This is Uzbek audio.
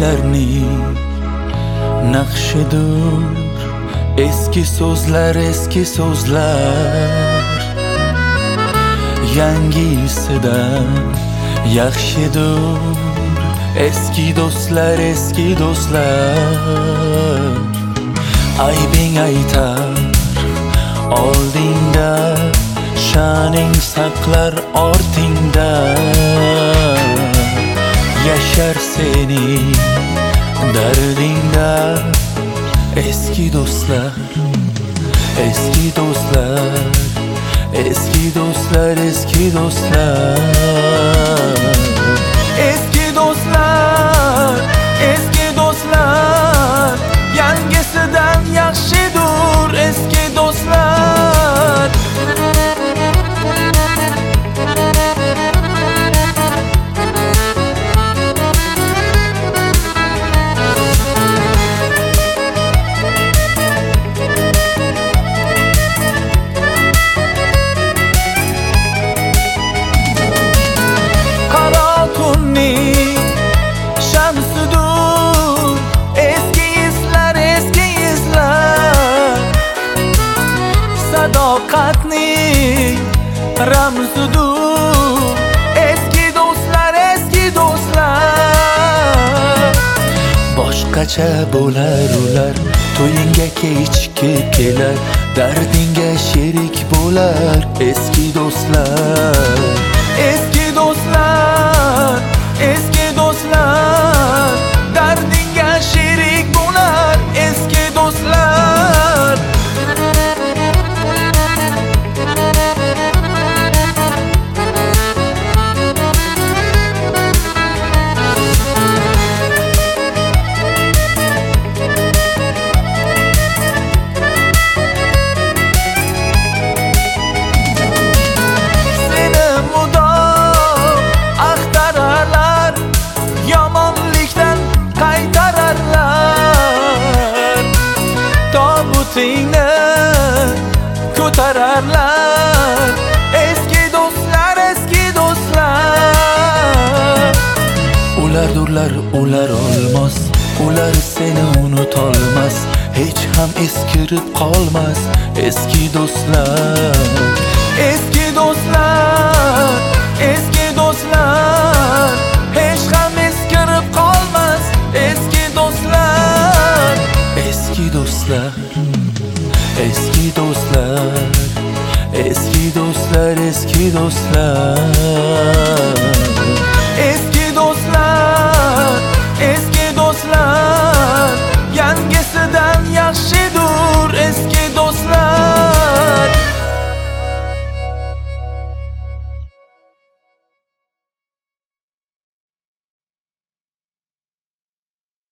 yoshlarning naqshidur. Eski so'zlar, eski so'zlar yangisidan yaxshidur. Eski do'stlar, eski do'stlar aybing aytar oldingda, sha'ning saqlar ortingda. Yashar sening dardingda. Eski do'stlar, eski do'stlar, eski do'stlar, eski do'stlar, eski do'stlar, eski do'stlar yangisidan yaxshidur. Eski do'stlar shamsidur. Eski izlar, eski izlar sadoqatning ramzidur. Eski do'stlar, eski do'stlar boshqacha bo'lar ular. To'yingga kechikib kelar, dardingga sherik bo'lar. Eski do'stlar, eski do'stlar, eski do'stlar dardingga sherik bo'lar. Eski do'stlar seni mudom axtararlar, yomonlikdan qaytararlar. Tobutingni ko'tararlar. Eski do'stlar, eski do'stlar ulardurlar, ular olmos. Ular seni unutolmas, hech ham eskirib qolmas. Eski do'stlar, eski do'stlar, eski do'stlar hech ham eskirib qolmas. Eski do'stlar, eski do'stlar, eski do'stlar, eski do'stlar, eski do'stlar